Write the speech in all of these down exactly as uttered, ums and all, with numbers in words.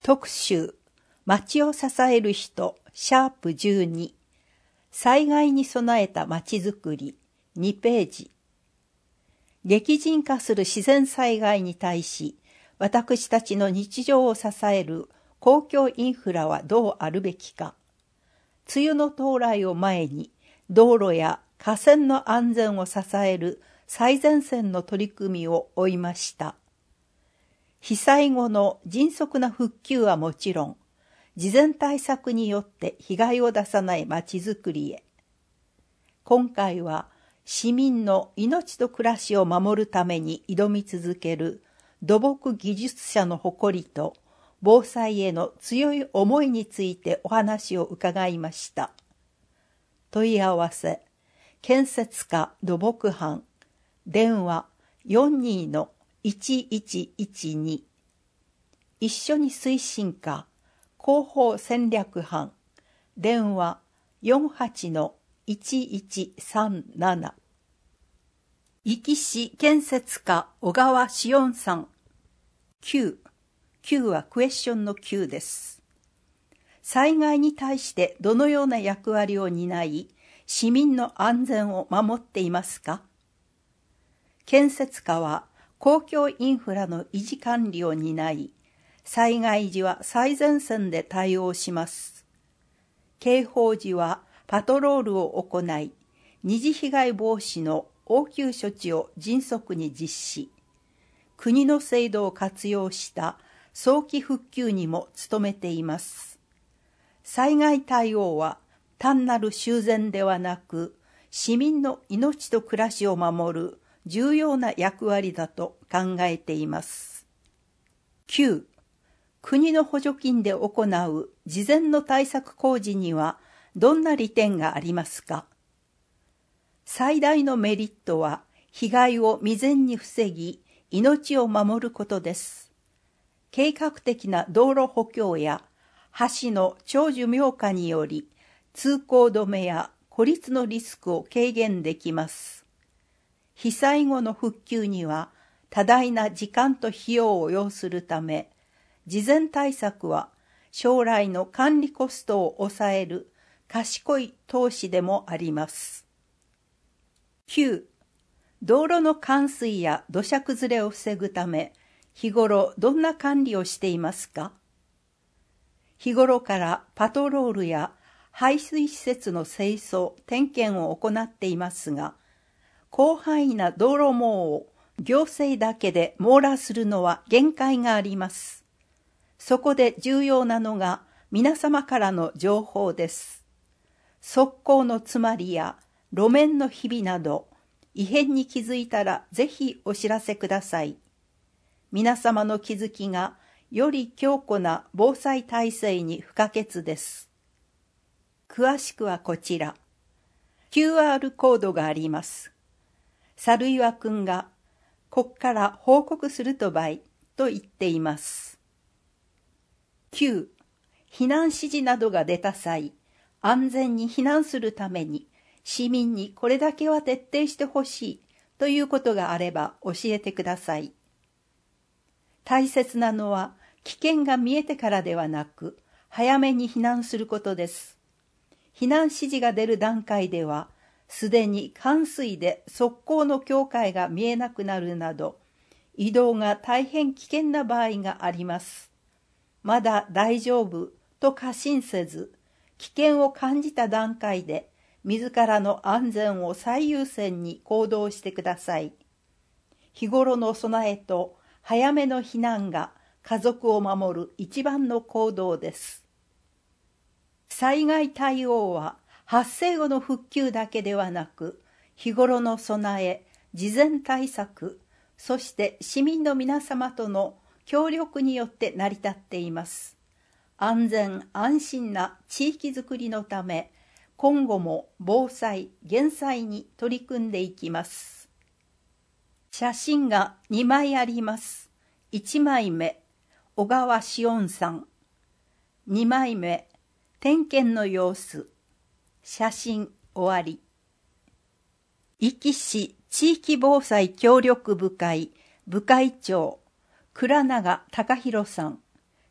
特集、町を支える人、シャープじゅうに、災害に備えた町づくり、にページ。激甚化する自然災害に対し、私たちの日常を支える公共インフラはどうあるべきか。梅雨の到来を前に、道路や河川の安全を支える最前線の取り組みを追いました。被災後の迅速な復旧はもちろん、事前対策によって被害を出さないまちづくりへ。今回は市民の命と暮らしを守るために挑み続ける土木技術者の誇りと防災への強い思いについてお話を伺いました。問い合わせ、建設課土木班、電話 よんにーのいちいちいちに、一緒に推進課広報戦略班、電話 よんはちのいちいちさんなな、壱岐市建設課小川紫音さん。きゅう、きゅうはクエスチョンのきゅうです。災害に対してどのような役割を担い、市民の安全を守っていますか？建設課は公共インフラの維持管理を担い、災害時は最前線で対応します。警報時はパトロールを行い、二次被害防止の応急処置を迅速に実施。国の制度を活用した早期復旧にも努めています。災害対応は単なる修繕ではなく、市民の命と暮らしを守る重要な役割だと考えています。きゅう、国の補助金で行う事前の対策工事にはどんな利点がありますか？最大のメリットは被害を未然に防ぎ、命を守ることです。計画的な道路補強や橋の長寿命化により、通行止めや孤立のリスクを軽減できます。被災後の復旧には多大な時間と費用を要するため、事前対策は将来の管理コストを抑える賢い投資でもあります。きゅう、道路の冠水や土砂崩れを防ぐため、日頃どんな管理をしていますか？日頃からパトロールや排水施設の清掃・点検を行っていますが、広範囲な道路網を行政だけで網羅するのは限界があります。そこで重要なのが皆様からの情報です。側溝の詰まりや路面のひびなど、異変に気づいたらぜひお知らせください。皆様の気づきがより強固な防災体制に不可欠です。詳しくはこちら。キューアール コードがあります。猿岩くんが、こっから報告するとばいと言っています。きゅう、避難指示などが出た際、安全に避難するために、市民にこれだけは徹底してほしいということがあれば教えてください。大切なのは危険が見えてからではなく、早めに避難することです。避難指示が出る段階では、すでに冠水で側溝の境界が見えなくなるなど、移動が大変危険な場合があります。まだ大丈夫と過信せず、危険を感じた段階で、自らの安全を最優先に行動してください。日頃の備えと早めの避難が家族を守る一番の行動です。災害対応は発生後の復旧だけではなく、日頃の備え、事前対策、そして市民の皆様との協力によって成り立っています。安全安心な地域づくりのため、今後も防災・減災に取り組んでいきます。写真がにまいあります。いちまいめ、小川紫音さん。にまいめ、点検の様子。写真終わり。壱岐市地域防災協力部会部会長、倉永隆弘さん。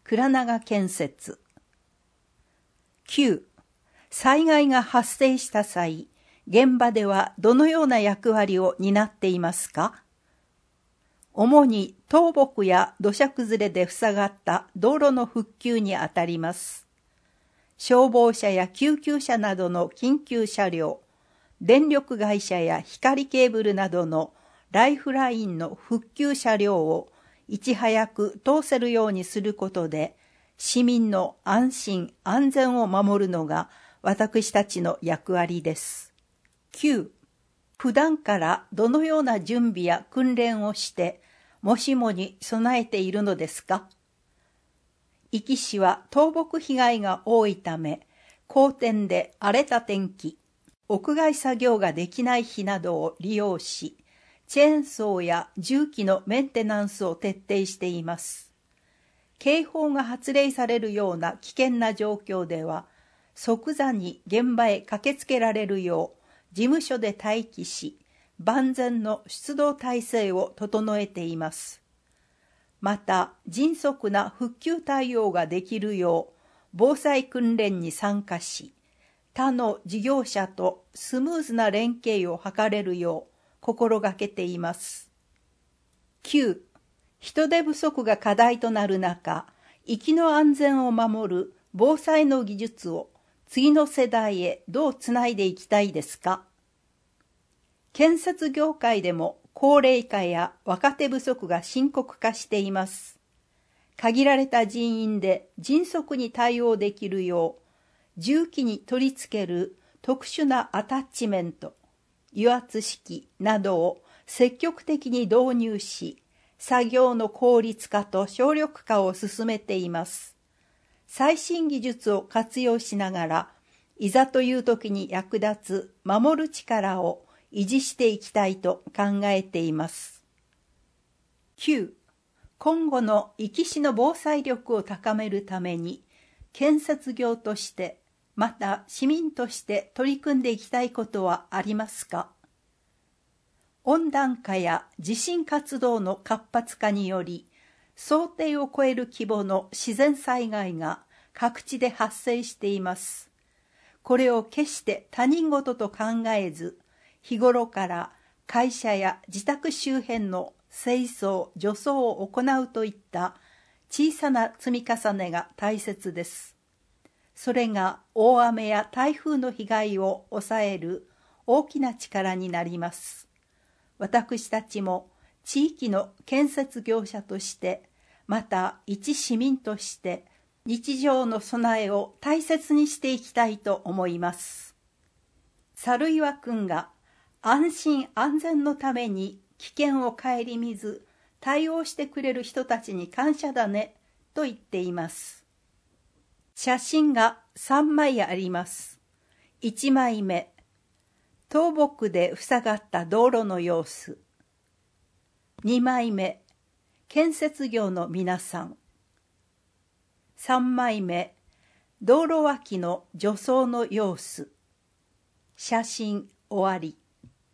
倉永建設。きゅう、災害が発生した際、現場ではどのような役割を担っていますか？主に倒木や土砂崩れで塞がった道路の復旧にあたります。消防車や救急車などの緊急車両、電力会社や光ケーブルなどのライフラインの復旧車両をいち早く通せるようにすることで、市民の安心安全を守るのが私たちの役割です。きゅう、普段からどのような準備や訓練をして、もしもに備えているのですか？壱岐市は倒木被害が多いため、荒天で荒れた天気、屋外作業ができない日などを利用し、チェーンソーや重機のメンテナンスを徹底しています。警報が発令されるような危険な状況では、即座に現場へ駆けつけられるよう、事務所で待機し、万全の出動体制を整えています。また、迅速な復旧対応ができるよう、防災訓練に参加し、他の事業者とスムーズな連携を図れるよう心がけています。きゅう、人手不足が課題となる中、生きの安全を守る防災の技術を次の世代へどうつないでいきたいですか？建設業界でも高齢化や若手不足が深刻化しています。限られた人員で迅速に対応できるよう、重機に取り付ける特殊なアタッチメント、油圧式などを積極的に導入し、作業の効率化と省力化を進めています。最新技術を活用しながら、いざという時に役立つ守る力を維持していきたいと考えています。きゅう、今後の壱岐市の防災力を高めるために、建設業として、また市民として取り組んでいきたいことはありますか？温暖化や地震活動の活発化により、想定を超える規模の自然災害が各地で発生しています。これを決して他人事と考えず、日頃から会社や自宅周辺の清掃・除草を行うといった小さな積み重ねが大切です。それが大雨や台風の被害を抑える大きな力になります。私たちも地域の建設業者として、また一市民として日常の備えを大切にしていきたいと思います。猿岩くんが安心安全のために危険を顧みず対応してくれる人たちに感謝だねと言っています。写真がさんまいあります。いちまいめ、倒木で塞がった道路の様子。にまいめ、建設業の皆さん。さんまいめ、道路脇の除草の様子。写真終わり。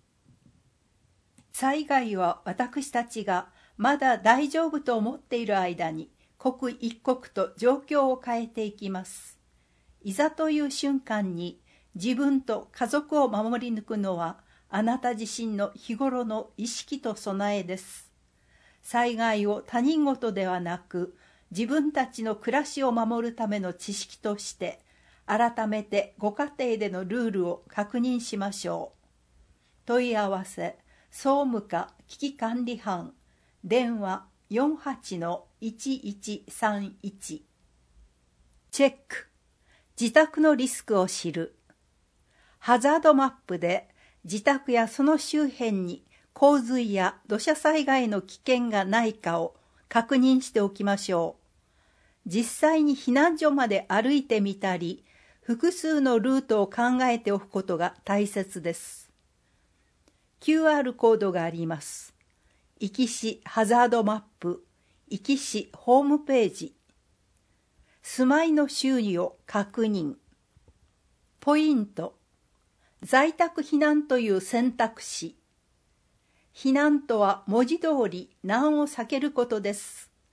災害は私たちがまだ大丈夫と思っている間に刻一刻と状況を変えていきます。いざという瞬間に自分と家族を守り抜くのはあなた自身の日頃の意識と備えです。災害を他人事ではなく自分たちの暮らしを守るための知識として改めてご家庭でのルールを確認しましょう。問い合わせ総務課危機管理班電話 よんはちのいちいちさんいち。チェック、自宅のリスクを知る。ハザードマップで自宅やその周辺に洪水や土砂災害の危険がないかを確認しておきましょう。実際に避難所まで歩いてみたり、複数のルートを考えておくことが大切です。キューアール コードがあります。壱岐市ハザードマップ、壱岐市ホームページ。住まいの周囲を確認。ポイント。在宅避難という選択肢。避難とは文字通り難を避けることです。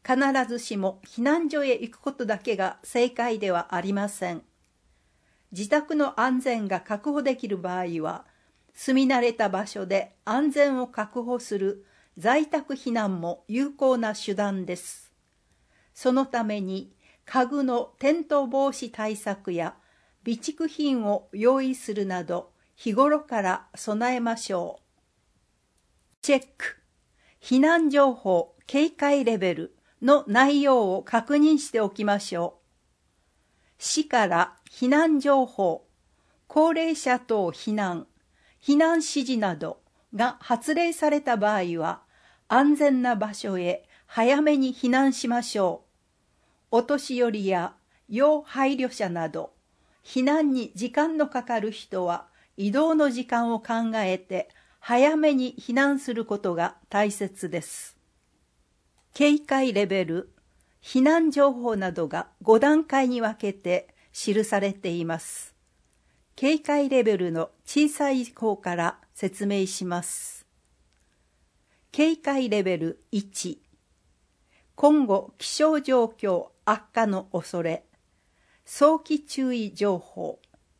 必ずしも避難所へ行くことだけが正解ではありません。自宅の安全が確保できる場合は、住み慣れた場所で安全を確保する在宅避難も有効な手段です。そのために家具の転倒防止対策や備蓄品を用意するなど日頃から備えましょう。チェック。避難情報警戒レベルの内容を確認しておきましょう。市から避難情報、高齢者等避難、避難指示などが発令された場合は、安全な場所へ早めに避難しましょう。お年寄りや要配慮者など、避難に時間のかかる人は移動の時間を考えて早めに避難することが大切です。警戒レベル、避難情報などがご段階に分けて記されています。警戒レベルの小さい方から説明します。警戒レベルいち、今後気象状況悪化の恐れ、早期注意情報。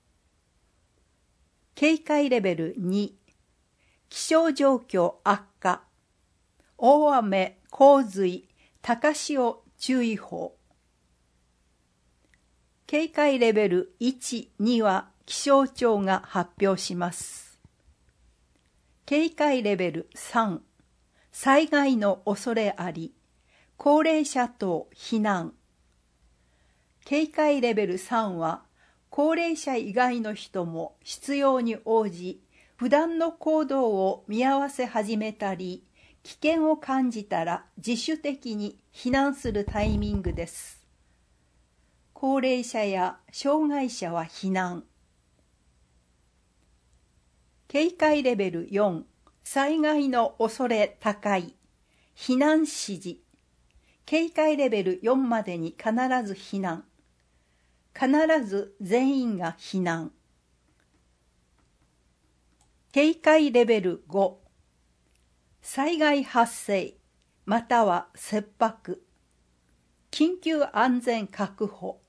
警戒レベルに、気象状況悪化、大雨、洪水、高潮注意報。警戒レベルいち、には気象庁が発表します。警戒レベルさん、災害の恐れあり、高齢者等避難。警戒レベルさんは、高齢者以外の人も必要に応じ、普段の行動を見合わせ始めたり、危険を感じたら自主的に避難するタイミングです。高齢者や障害者は避難。警戒レベルよん、災害の恐れ高い、避難指示。警戒レベルよんまでに必ず避難。必ず全員が避難。警戒レベルご、災害発生または切迫、緊急安全確保。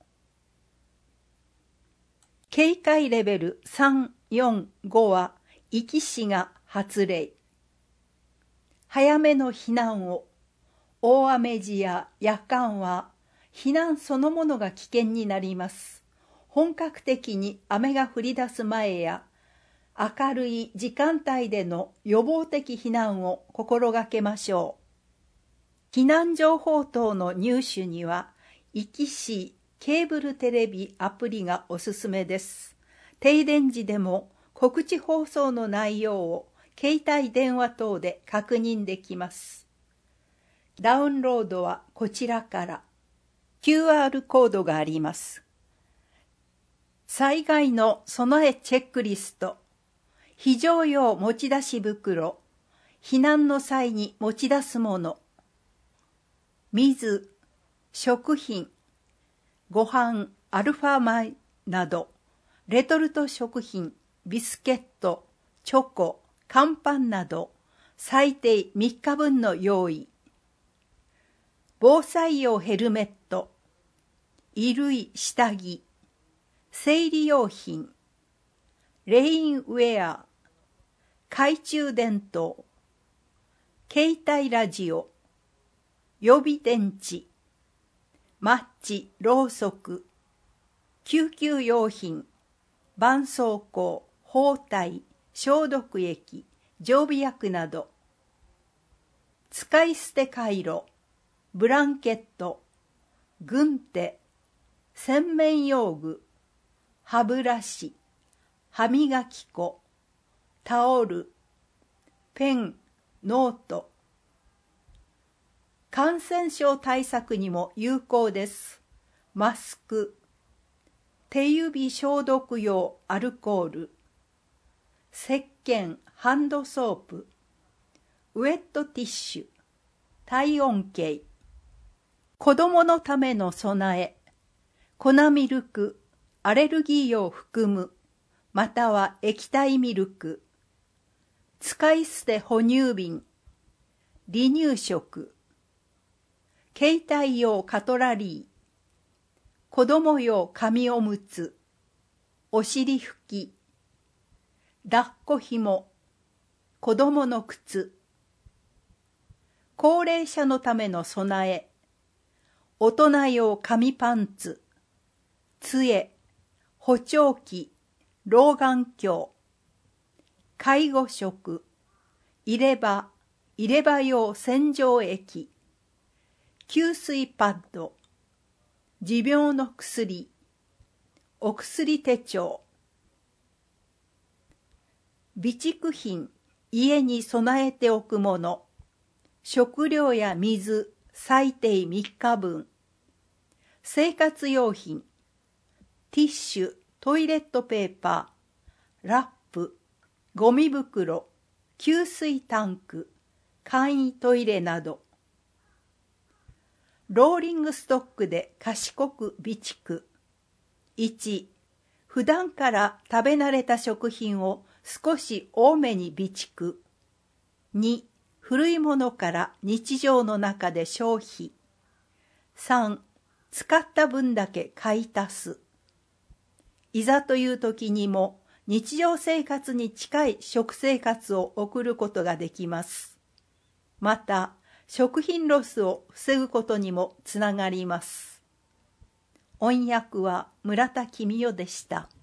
警戒レベルさん、よん、ごは壱岐市が発令。早めの避難を。大雨時や夜間は避難そのものが危険になります。本格的に雨が降り出す前や明るい時間帯での予防的避難を心がけましょう。避難情報等の入手には壱岐市ケーブルテレビアプリがおすすめです。停電時でも告知放送の内容を携帯電話等で確認できます。ダウンロードはこちらから。キューアール コードがあります。災害の備えチェックリスト、非常用持ち出し袋、避難の際に持ち出すもの、水、食品、ご飯、アルファ米など、レトルト食品、ビスケット、チョコ、乾パンなど、最低みっかぶんの用意。防災用ヘルメット、衣類下着、生理用品、レインウェア、懐中電灯、携帯ラジオ、予備電池、マッチ、ろうそく、救急用品、絆創膏、包帯、消毒液、常備薬など、使い捨てカイロ、ブランケット、軍手、洗面用具、歯ブラシ、歯磨き粉、タオル、ペン、ノート。感染症対策にも有効です。マスク、手指消毒用アルコール、石鹸、ハンドソープ、ウェットティッシュ、体温計。子供のための備え、粉ミルク、アレルギーを含む、または液体ミルク、使い捨て哺乳瓶、離乳食、 携帯用カトラリー、子供用紙おむつ、お尻拭き、抱っこひも、子供の靴、高齢者のための備え、大人用紙パンツ、杖、補聴器、老眼鏡、介護食、入れ歯、入れ歯用洗浄液、吸水パッド、持病の薬、お薬手帳、備蓄品、家に備えておくもの、食料や水、最低みっかぶん、生活用品、ティッシュ、トイレットペーパー、ラップ、ゴミ袋、給水タンク、簡易トイレなど。ローリングストックで賢く備蓄。いち、普段から食べ慣れた食品を少し多めに備蓄。に、古いものから日常の中で消費。さん、使った分だけ買い足す。いざという時にも日常生活に近い食生活を送ることができます。また、食品ロスを防ぐことにもつながります。音訳は村田公代でした。